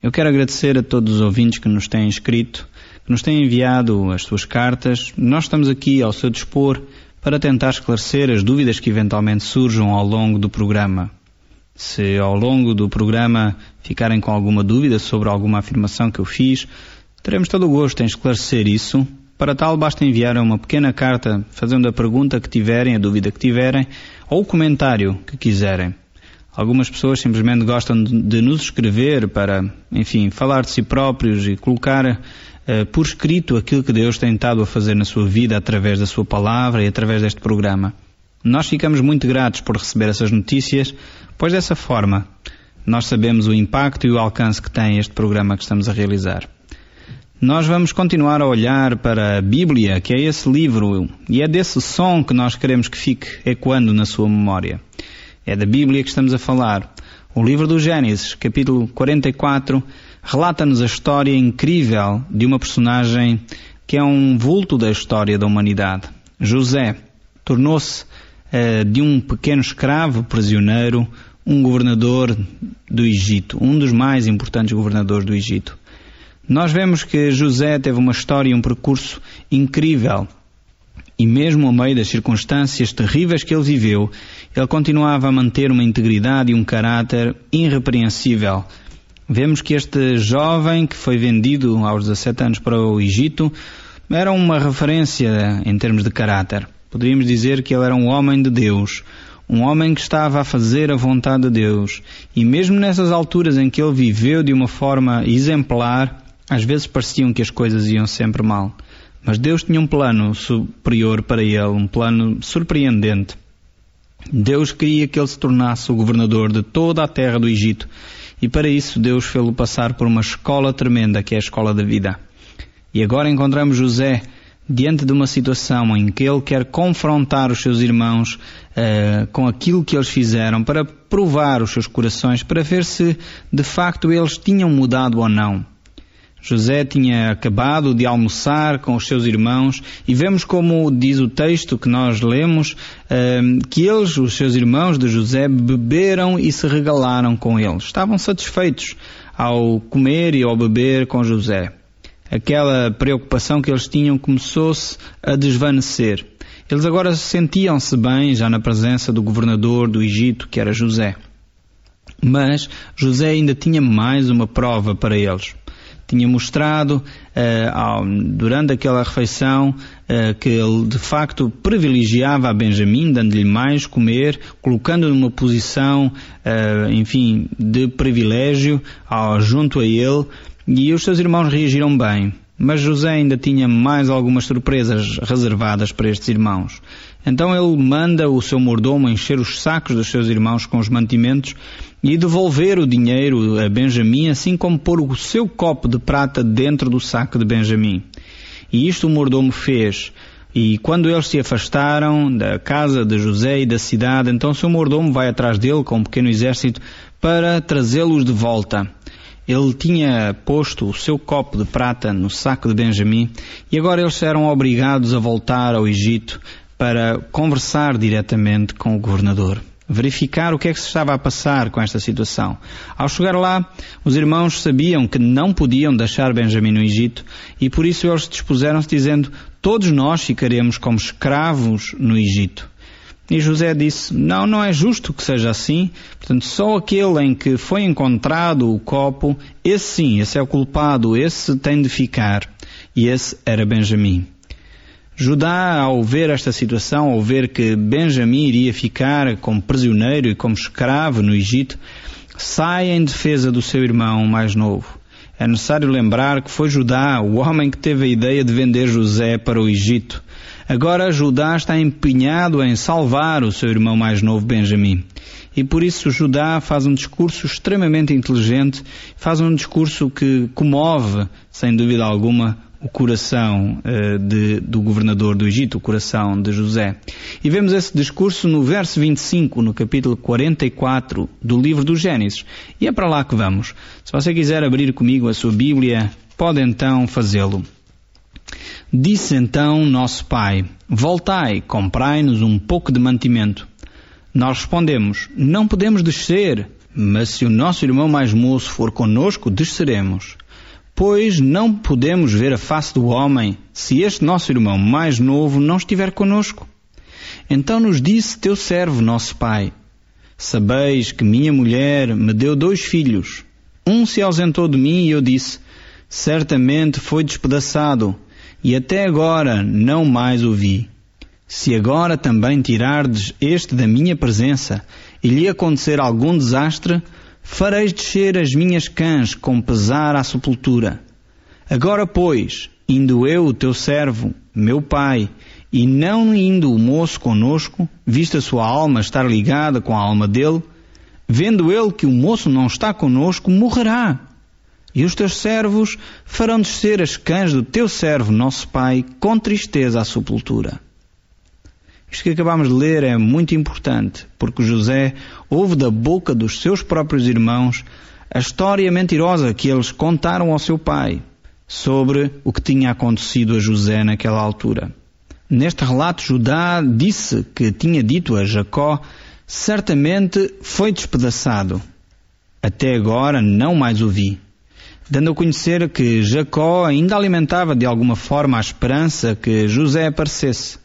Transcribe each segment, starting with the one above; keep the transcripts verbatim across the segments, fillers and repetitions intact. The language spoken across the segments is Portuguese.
Eu quero agradecer a todos os ouvintes que nos têm escrito, que nos têm enviado as suas cartas. Nós estamos aqui ao seu dispor para tentar esclarecer as dúvidas que eventualmente surjam ao longo do programa. Se ao longo do programa ficarem com alguma dúvida sobre alguma afirmação que eu fiz, teremos todo o gosto em esclarecer isso. Para tal, basta enviar uma pequena carta fazendo a pergunta que tiverem, a dúvida que tiverem, ou o comentário que quiserem. Algumas pessoas simplesmente gostam de nos escrever para, enfim, falar de si próprios e colocar uh, por escrito aquilo que Deus tem estado a fazer na sua vida através da sua palavra e através deste programa. Nós ficamos muito gratos por receber essas notícias, pois dessa forma nós sabemos o impacto e o alcance que tem este programa que estamos a realizar. Nós vamos continuar a olhar para a Bíblia, que é esse livro, e é desse som que nós queremos que fique ecoando na sua memória. É da Bíblia que estamos a falar. O livro do Gênesis, capítulo quarenta e quatro, relata-nos a história incrível de uma personagem que é um vulto da história da humanidade. José tornou-se uh, de um pequeno escravo prisioneiro, um governador do Egito, um dos mais importantes governadores do Egito. Nós vemos que José teve uma história e um percurso incrível. E mesmo ao meio das circunstâncias terríveis que ele viveu, ele continuava a manter uma integridade e um caráter irrepreensível. Vemos que este jovem que foi vendido aos dezassete anos para o Egito era uma referência em termos de caráter. Poderíamos dizer que ele era um homem de Deus, um homem que estava a fazer a vontade de Deus. E mesmo nessas alturas em que ele viveu de uma forma exemplar, às vezes pareciam que as coisas iam sempre mal. Mas Deus tinha um plano superior para ele, um plano surpreendente. Deus queria que ele se tornasse o governador de toda a terra do Egito. E para isso Deus fez-lo passar por uma escola tremenda, que é a escola da vida. E agora encontramos José diante de uma situação em que ele quer confrontar os seus irmãos uh, com aquilo que eles fizeram, para provar os seus corações, para ver se de facto eles tinham mudado ou não. José tinha acabado de almoçar com os seus irmãos e vemos como diz o texto que nós lemos, que eles, os seus irmãos de José, beberam e se regalaram com ele. Estavam satisfeitos ao comer e ao beber com José. Aquela preocupação que eles tinham começou-se a desvanecer. Eles agora sentiam-se bem já na presença do governador do Egito, que era José. Mas José ainda tinha mais uma prova para eles. Tinha mostrado uh, ao, durante aquela refeição uh, que ele de facto privilegiava a Benjamim, dando-lhe mais comer, colocando-o numa posição, uh, enfim, de privilégio uh, junto a ele, e os seus irmãos reagiram bem. Mas José ainda tinha mais algumas surpresas reservadas para estes irmãos. Então ele manda o seu mordomo encher os sacos dos seus irmãos com os mantimentos e devolver o dinheiro a Benjamim, assim como pôr o seu copo de prata dentro do saco de Benjamim. E isto o mordomo fez. E quando eles se afastaram da casa de José e da cidade, então o seu mordomo vai atrás dele com um pequeno exército para trazê-los de volta. Ele tinha posto o seu copo de prata no saco de Benjamim e agora eles eram obrigados a voltar ao Egito para conversar diretamente com o governador, verificar o que é que se estava a passar com esta situação. Ao chegar lá, os irmãos sabiam que não podiam deixar Benjamim no Egito e por isso eles dispuseram-se dizendo: todos nós ficaremos como escravos no Egito. E José disse: não, não é justo que seja assim. Portanto, só aquele em que foi encontrado o copo, esse sim, esse é o culpado, esse tem de ficar. E esse era Benjamim. Judá, ao ver esta situação, ao ver que Benjamim iria ficar como prisioneiro e como escravo no Egito, sai em defesa do seu irmão mais novo. É necessário lembrar que foi Judá o homem que teve a ideia de vender José para o Egito. Agora Judá está empenhado em salvar o seu irmão mais novo, Benjamim. E por isso Judá faz um discurso extremamente inteligente, faz um discurso que comove, sem dúvida alguma, o coração uh, de, do governador do Egito, o coração de José. E vemos esse discurso no verso vinte e cinco, no capítulo quarenta e quatro do livro do Gênesis. E é para lá que vamos. Se você quiser abrir comigo a sua Bíblia, pode então fazê-lo. Disse então nosso pai: voltai, comprai-nos um pouco de mantimento. Nós respondemos: não podemos descer, Mas se o nosso irmão mais moço for conosco, desceremos. Pois não podemos ver a face do homem se este nosso irmão mais novo não estiver conosco. Então nos disse teu servo, nosso pai: sabeis que minha mulher me deu dois filhos. Um se ausentou de mim e eu disse: certamente foi despedaçado, e até agora não mais o vi. Se agora também tirardes este da minha presença e lhe acontecer algum desastre, fareis descer as minhas cãs com pesar à sepultura. Agora, pois, indo eu, o teu servo, meu pai, e não indo o moço conosco, vista a sua alma estar ligada com a alma dele, vendo ele que o moço não está conosco, morrerá. E os teus servos farão descer as cãs do teu servo, nosso pai, com tristeza à sepultura. Isto que acabamos de ler é muito importante, porque José ouve da boca dos seus próprios irmãos a história mentirosa que eles contaram ao seu pai sobre o que tinha acontecido a José naquela altura. Neste relato, Judá disse que tinha dito a Jacó: certamente foi despedaçado. Até agora não mais o vi. Dando a conhecer que Jacó ainda alimentava de alguma forma a esperança que José aparecesse.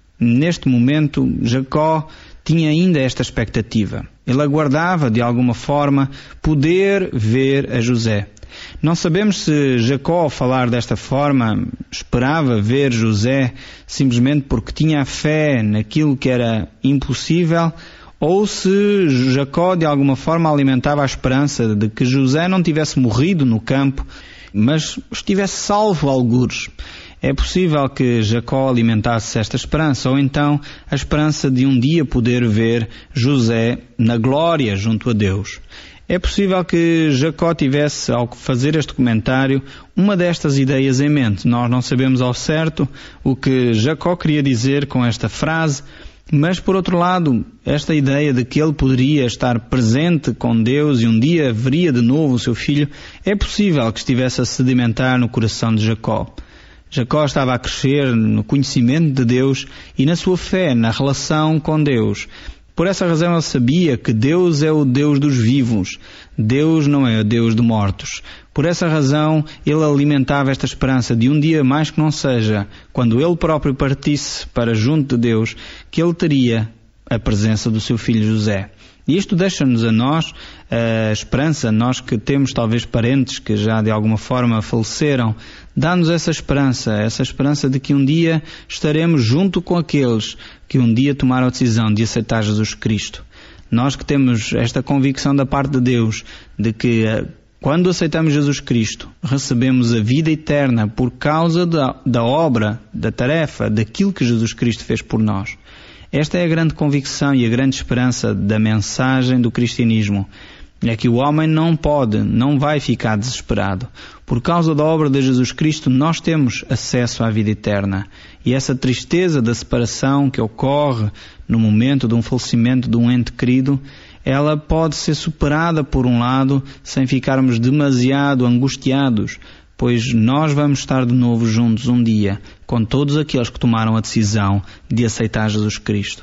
Neste momento, Jacó tinha ainda esta expectativa. Ele aguardava, de alguma forma, poder ver a José. Não sabemos se Jacó, ao falar desta forma, esperava ver José simplesmente porque tinha a fé naquilo que era impossível, ou se Jacó, de alguma forma, alimentava a esperança de que José não tivesse morrido no campo, mas estivesse salvo algures. É possível que Jacó alimentasse esta esperança, ou então a esperança de um dia poder ver José na glória junto a Deus. É possível que Jacó tivesse, ao fazer este comentário, uma destas ideias em mente. Nós não sabemos ao certo o que Jacó queria dizer com esta frase, mas, por outro lado, esta ideia de que ele poderia estar presente com Deus e um dia veria de novo o seu filho, é possível que estivesse a sedimentar no coração de Jacó. Jacó estava a crescer no conhecimento de Deus e na sua fé, na relação com Deus. Por essa razão ele sabia que Deus é o Deus dos vivos, Deus não é o Deus dos mortos. Por essa razão ele alimentava esta esperança de um dia mais que não seja, quando ele próprio partisse para junto de Deus, que ele teria a presença do seu filho José. E isto deixa-nos a nós a esperança, nós que temos talvez parentes que já de alguma forma faleceram, dá-nos essa esperança, essa esperança de que um dia estaremos junto com aqueles que um dia tomaram a decisão de aceitar Jesus Cristo. Nós que temos esta convicção da parte de Deus, de que quando aceitamos Jesus Cristo, recebemos a vida eterna por causa da, da obra, da tarefa, daquilo que Jesus Cristo fez por nós. Esta é a grande convicção e a grande esperança da mensagem do cristianismo. É que o homem não pode, não vai ficar desesperado. Por causa da obra de Jesus Cristo, nós temos acesso à vida eterna. E essa tristeza da separação que ocorre no momento de um falecimento de um ente querido, ela pode ser superada por um lado, sem ficarmos demasiado angustiados, pois nós vamos estar de novo juntos um dia, com todos aqueles que tomaram a decisão de aceitar Jesus Cristo.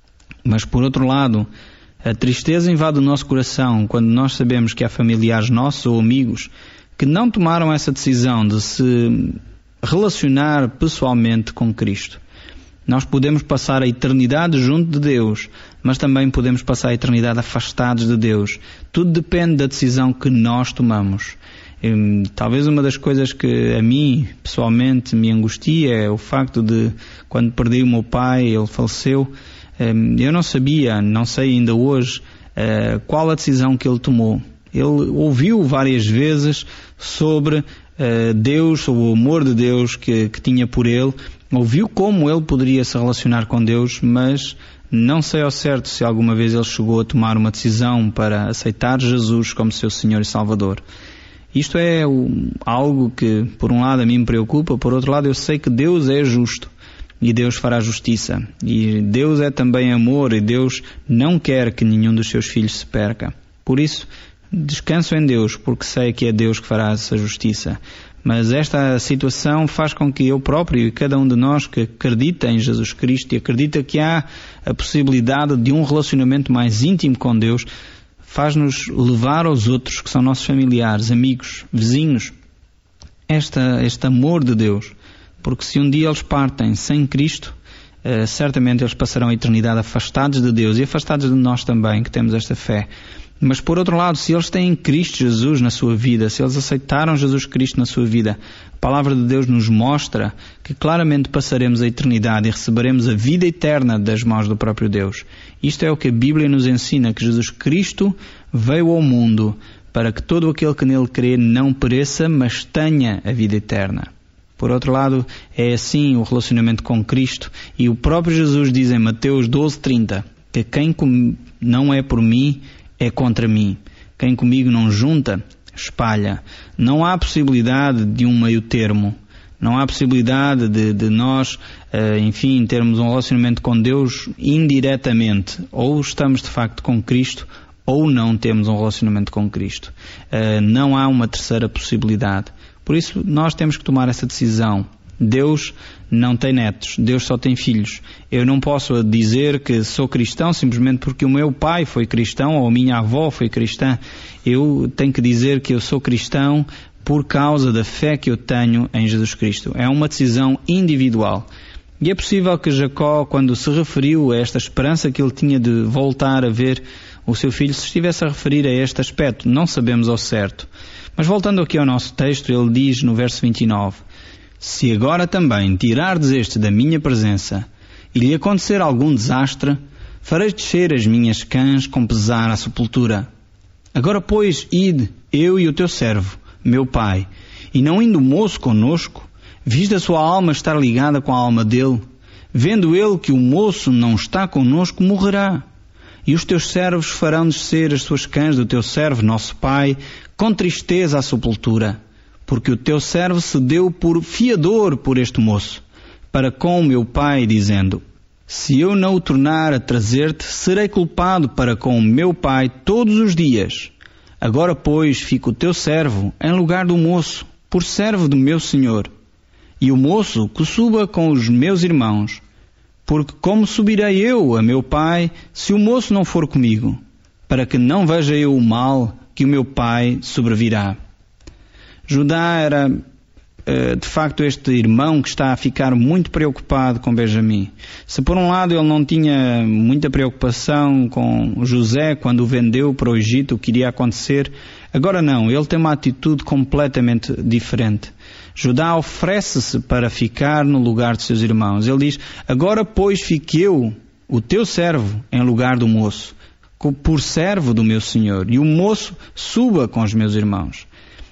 Mas por outro lado, a tristeza invade o nosso coração quando nós sabemos que há familiares nossos ou amigos que não tomaram essa decisão de se relacionar pessoalmente com Cristo. Nós podemos passar a eternidade junto de Deus, mas também podemos passar a eternidade afastados de Deus. Tudo depende da decisão que nós tomamos. E, talvez uma das coisas que a mim pessoalmente me angustia é o facto de, quando perdi o meu pai, ele faleceu, eu não sabia, não sei ainda hoje, qual a decisão que ele tomou. Ele ouviu várias vezes sobre Deus, sobre o amor de Deus que, que tinha por ele, ouviu como ele poderia se relacionar com Deus, mas não sei ao certo se alguma vez ele chegou a tomar uma decisão para aceitar Jesus como seu Senhor e Salvador. Isto é algo que, por um lado, a mim me preocupa, por outro lado, eu sei que Deus é justo e Deus fará justiça. E Deus é também amor e Deus não quer que nenhum dos seus filhos se perca. Por isso, descanso em Deus, porque sei que é Deus que fará essa justiça. Mas esta situação faz com que eu próprio e cada um de nós que acredita em Jesus Cristo e acredita que há a possibilidade de um relacionamento mais íntimo com Deus, faz-nos levar aos outros que são nossos familiares, amigos, vizinhos, esta, este amor de Deus. Porque se um dia eles partem sem Cristo, Uh, certamente eles passarão a eternidade afastados de Deus e afastados de nós também, que temos esta fé. Mas por outro lado, se eles têm Cristo Jesus na sua vida, se eles aceitaram Jesus Cristo na sua vida, a palavra de Deus nos mostra que claramente passaremos a eternidade e receberemos a vida eterna das mãos do próprio Deus. Isto é o que a Bíblia nos ensina, que Jesus Cristo veio ao mundo para que todo aquele que nele crê não pereça, mas tenha a vida eterna. Por outro lado, é assim o relacionamento com Cristo. E o próprio Jesus diz em Mateus doze, trinta, que quem com... não é por mim, é contra mim. Quem comigo não junta, espalha. Não há possibilidade de um meio termo. Não há possibilidade de, de nós, uh, enfim, termos um relacionamento com Deus indiretamente. Ou estamos de facto com Cristo, ou não temos um relacionamento com Cristo. Uh, não há uma terceira possibilidade. Por isso, nós temos que tomar essa decisão. Deus não tem netos, Deus só tem filhos. Eu não posso dizer que sou cristão simplesmente porque o meu pai foi cristão ou a minha avó foi cristã. Eu tenho que dizer que eu sou cristão por causa da fé que eu tenho em Jesus Cristo. É uma decisão individual. E é possível que Jacó, quando se referiu a esta esperança que ele tinha de voltar a ver o seu filho, se estivesse a referir a este aspecto. Não sabemos ao certo. Mas voltando aqui ao nosso texto, ele diz no verso vinte e nove, se agora também tirardes este da minha presença e lhe acontecer algum desastre, farei descer as minhas cãs com pesar à sepultura. Agora, pois, ide, eu e o teu servo, meu pai, e não indo o moço conosco, vista a sua alma estar ligada com a alma dele, vendo ele que o moço não está conosco, morrerá. E os teus servos farão descer as suas cãs do teu servo, nosso pai, com tristeza à sepultura, porque o teu servo se deu por fiador por este moço, para com o meu pai, dizendo, se eu não o tornar a trazer-te, serei culpado para com o meu pai todos os dias. Agora, pois, fica o teu servo em lugar do moço, por servo do meu senhor. E o moço que suba com os meus irmãos, porque como subirei eu a meu pai, se o moço não for comigo, para que não veja eu o mal que o meu pai sobrevirá. Judá era, de facto, este irmão que está a ficar muito preocupado com Benjamim. Se por um lado ele não tinha muita preocupação com José quando o vendeu para o Egito, o que iria acontecer, agora não, ele tem uma atitude completamente diferente. Judá oferece-se para ficar no lugar de seus irmãos. Ele diz, agora pois fique eu, o teu servo, em lugar do moço, por servo do meu senhor, e o moço suba com os meus irmãos.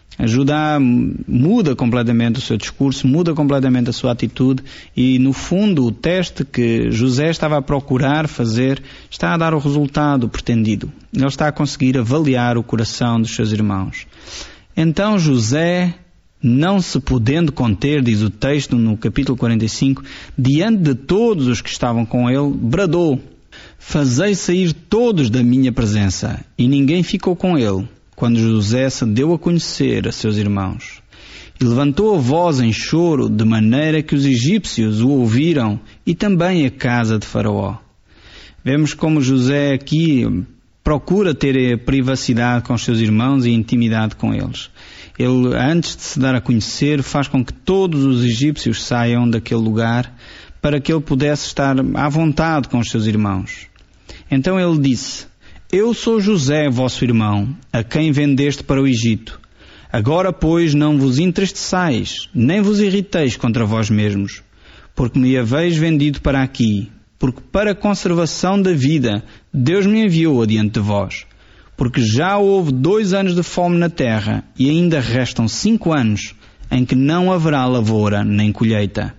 Judá muda completamente o seu discurso, muda completamente a sua atitude e, no fundo, o teste que José estava a procurar fazer está a dar o resultado pretendido. Ele está a conseguir avaliar o coração dos seus irmãos. Então José, não se podendo conter, diz o texto no capítulo quarenta e cinco, diante de todos os que estavam com ele, bradou, fazei sair todos da minha presença, e ninguém ficou com ele, quando José se deu a conhecer a seus irmãos. E levantou a voz em choro, de maneira que os egípcios o ouviram, e também a casa de Faraó. Vemos como José aqui procura ter a privacidade com os seus irmãos e intimidade com eles. Ele, antes de se dar a conhecer, faz com que todos os egípcios saiam daquele lugar para que ele pudesse estar à vontade com os seus irmãos. Então ele disse, eu sou José, vosso irmão, a quem vendeste para o Egito. Agora, pois, não vos entristeçais, nem vos irriteis contra vós mesmos, porque me haveis vendido para aqui, porque para a conservação da vida Deus me enviou adiante de vós. Porque já houve dois anos de fome na terra, e ainda restam cinco anos, em que não haverá lavoura nem colheita.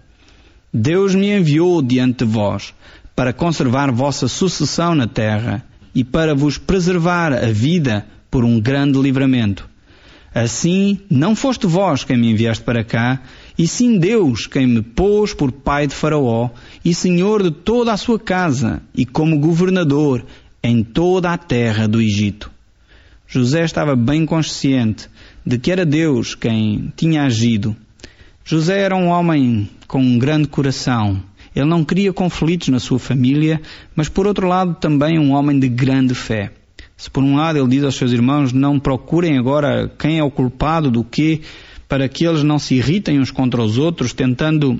Deus me enviou diante de vós, para conservar vossa sucessão na terra, e para vos preservar a vida por um grande livramento. Assim, não foste vós quem me enviaste para cá, e sim Deus quem me pôs por pai de Faraó, e senhor de toda a sua casa, e como governador em toda a terra do Egito. José estava bem consciente de que era Deus quem tinha agido. José era um homem com um grande coração. Ele não queria conflitos na sua família, mas por outro lado também um homem de grande fé. Se por um lado ele diz aos seus irmãos, não procurem agora quem é o culpado do quê, para que eles não se irritem uns contra os outros, tentando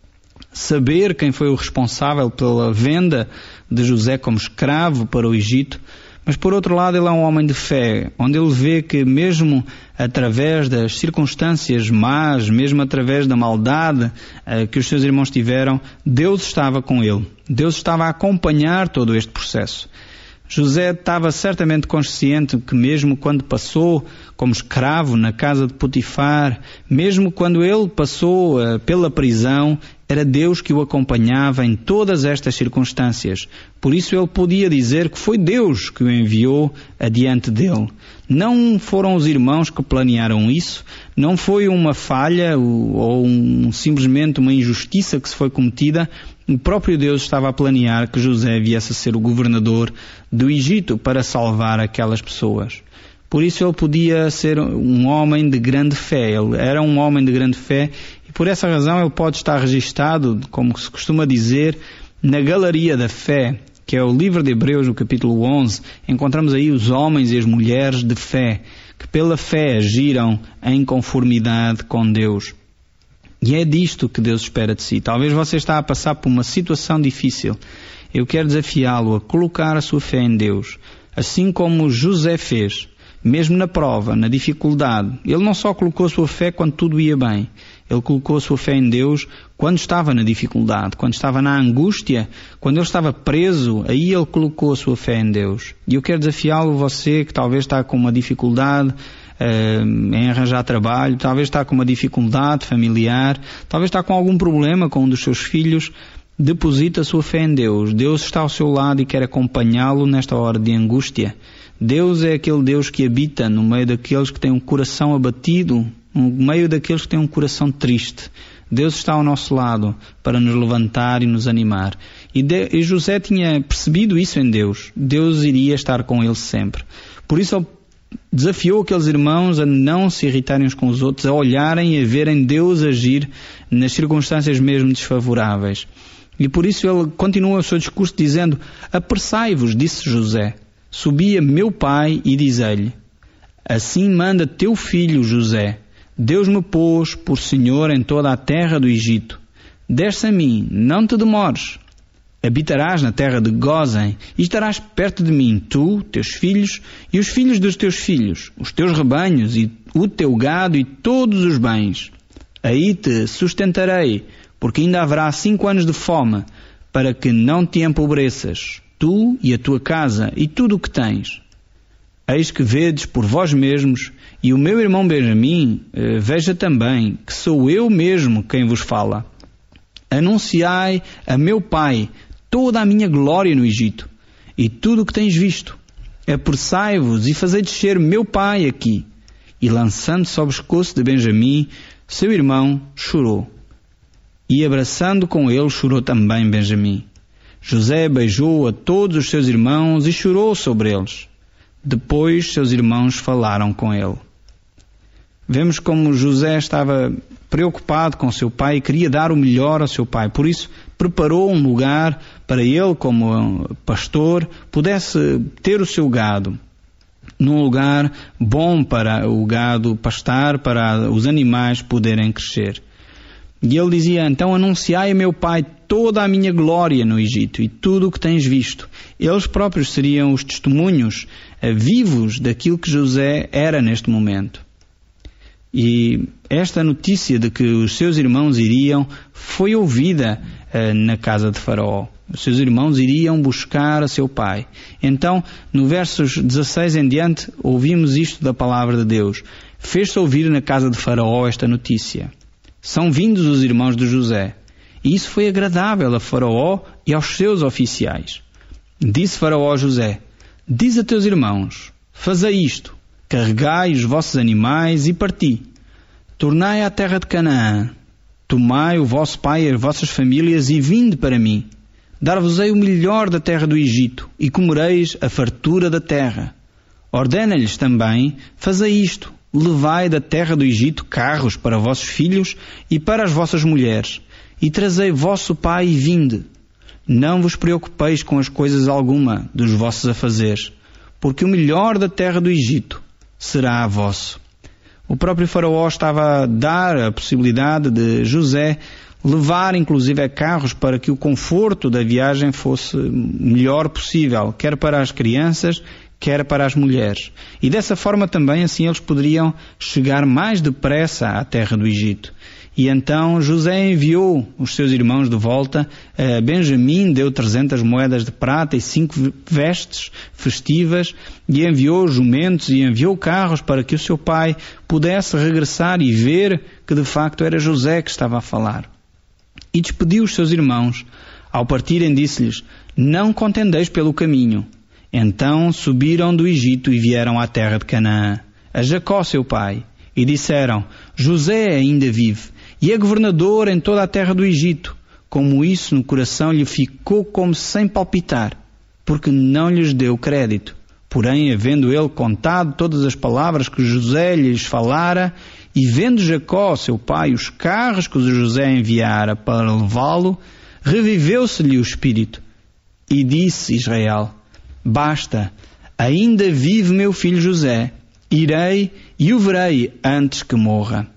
saber quem foi o responsável pela venda de José como escravo para o Egito. Mas por outro lado ele é um homem de fé, onde ele vê que mesmo através das circunstâncias más, mesmo através da maldade uh, que os seus irmãos tiveram, Deus estava com ele. Deus estava a acompanhar todo este processo. José estava certamente consciente que mesmo quando passou como escravo na casa de Potifar, mesmo quando ele passou uh, pela prisão, era Deus que o acompanhava em todas estas circunstâncias. Por isso ele podia dizer que foi Deus que o enviou adiante dele. Não foram os irmãos que planearam isso, não foi uma falha ou um, simplesmente uma injustiça que se foi cometida. O próprio Deus estava a planear que José viesse a ser o governador do Egito para salvar aquelas pessoas. Por isso ele podia ser um homem de grande fé, ele era um homem de grande fé e por essa razão ele pode estar registado, como se costuma dizer, na galeria da fé, que é o livro de Hebreus, no capítulo onze. Encontramos aí os homens e as mulheres de fé, que pela fé agiram em conformidade com Deus. E é disto que Deus espera de si. Talvez você está a passar por uma situação difícil. Eu quero desafiá-lo a colocar a sua fé em Deus, assim como José fez. Mesmo na prova, na dificuldade, ele não só colocou a sua fé quando tudo ia bem, ele colocou a sua fé em Deus quando estava na dificuldade, quando estava na angústia, quando ele estava preso, aí ele colocou a sua fé em Deus. E eu quero desafiá-lo, você que talvez está com uma dificuldade uh, em arranjar trabalho, talvez está com uma dificuldade familiar, talvez está com algum problema com um dos seus filhos, deposita a sua fé em Deus. Deus está ao seu lado e quer acompanhá-lo nesta hora de angústia. Deus é aquele Deus que habita no meio daqueles que têm um coração abatido, no meio daqueles que têm um coração triste. Deus está ao nosso lado para nos levantar e nos animar. E, de, e José tinha percebido isso em Deus. Deus iria estar com ele sempre. Por isso ele desafiou aqueles irmãos a não se irritarem uns com os outros, a olharem e a verem Deus agir nas circunstâncias mesmo desfavoráveis. E por isso ele continua o seu discurso dizendo: apressai-vos, disse José. Subia meu pai e dizei-lhe: assim manda teu filho José. Deus me pôs por senhor em toda a terra do Egito. Desce a mim, não te demores. Habitarás na terra de Gósen e estarás perto de mim, tu, teus filhos e os filhos dos teus filhos, os teus rebanhos e o teu gado e todos os bens. Aí te sustentarei, porque ainda haverá cinco anos de fome, para que não te empobreças, tu e a tua casa e tudo o que tens. Eis que vedes por vós mesmos, e o meu irmão Benjamim eh, veja também, que sou eu mesmo quem vos fala. Anunciai a meu pai toda a minha glória no Egito, e tudo o que tens visto. Apressai-vos e fazei descer meu pai aqui. E lançando-se ao pescoço de Benjamim, seu irmão chorou. E abraçando com ele, chorou também Benjamim. José beijou a todos os seus irmãos e chorou sobre eles. Depois seus irmãos falaram com ele. Vemos como José estava preocupado com seu pai e queria dar o melhor ao seu pai. Por isso preparou um lugar para ele, como pastor, pudesse ter o seu gado. Num lugar bom para o gado pastar, para os animais poderem crescer. E ele dizia: então anunciai a meu pai toda a minha glória no Egito e tudo o que tens visto. Eles próprios seriam os testemunhos eh, vivos daquilo que José era neste momento. E esta notícia de que os seus irmãos iriam foi ouvida eh, na casa de Faraó. Os seus irmãos iriam buscar a seu pai. Então, no versos dezasseis em diante, ouvimos isto da palavra de Deus. Fez-se ouvir na casa de Faraó esta notícia. São vindos os irmãos de José. E isso foi agradável a Faraó e aos seus oficiais. Disse Faraó a José: diz a teus irmãos, fazei isto, carregai os vossos animais e parti. Tornai à terra de Canaã. Tomai o vosso pai e as vossas famílias e vinde para mim. Dar-vos-ei o melhor da terra do Egito e comereis a fartura da terra. Ordena-lhes também: fazei isto. Levai da terra do Egito carros para vossos filhos e para as vossas mulheres, e trazei vosso pai e vinde. Não vos preocupeis com as coisas alguma dos vossos afazeres, porque o melhor da terra do Egito será vosso. O próprio faraó estava a dar a possibilidade de José levar inclusive a carros para que o conforto da viagem fosse melhor possível, quer para as crianças, quer para as mulheres. E dessa forma também assim eles poderiam chegar mais depressa à terra do Egito. E então José enviou os seus irmãos de volta. Benjamim deu trezentas moedas de prata e cinco vestes festivas, e enviou jumentos e enviou carros para que o seu pai pudesse regressar e ver que de facto era José que estava a falar. E despediu os seus irmãos. Ao partirem disse-lhes: não contendeis pelo caminho. Então subiram do Egito e vieram à terra de Canaã, a Jacó seu pai, e disseram: José ainda vive, e é governador em toda a terra do Egito. Como isso no coração lhe ficou como sem palpitar, porque não lhes deu crédito. Porém, havendo ele contado todas as palavras que José lhes falara, e vendo Jacó, seu pai, os carros que José enviara para levá-lo, reviveu-se-lhe o espírito. E disse Israel: basta, ainda vive meu filho José, irei e o verei antes que morra.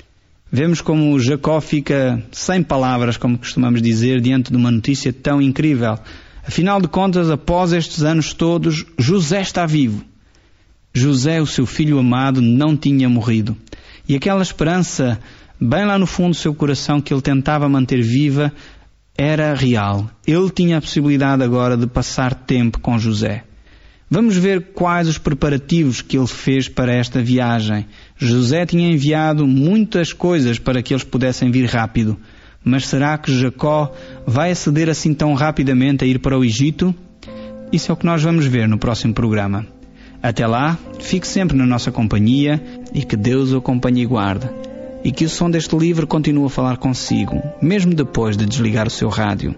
Vemos como Jacó fica sem palavras, como costumamos dizer, diante de uma notícia tão incrível. Afinal de contas, após estes anos todos, José está vivo. José, o seu filho amado, não tinha morrido. E aquela esperança, bem lá no fundo do seu coração, que ele tentava manter viva, era real. Ele tinha a possibilidade agora de passar tempo com José. Vamos ver quais os preparativos que ele fez para esta viagem. José tinha enviado muitas coisas para que eles pudessem vir rápido. Mas será que Jacó vai aceder assim tão rapidamente a ir para o Egito? Isso é o que nós vamos ver no próximo programa. Até lá, fique sempre na nossa companhia e que Deus o acompanhe e guarde. E que o som deste livro continue a falar consigo, mesmo depois de desligar o seu rádio.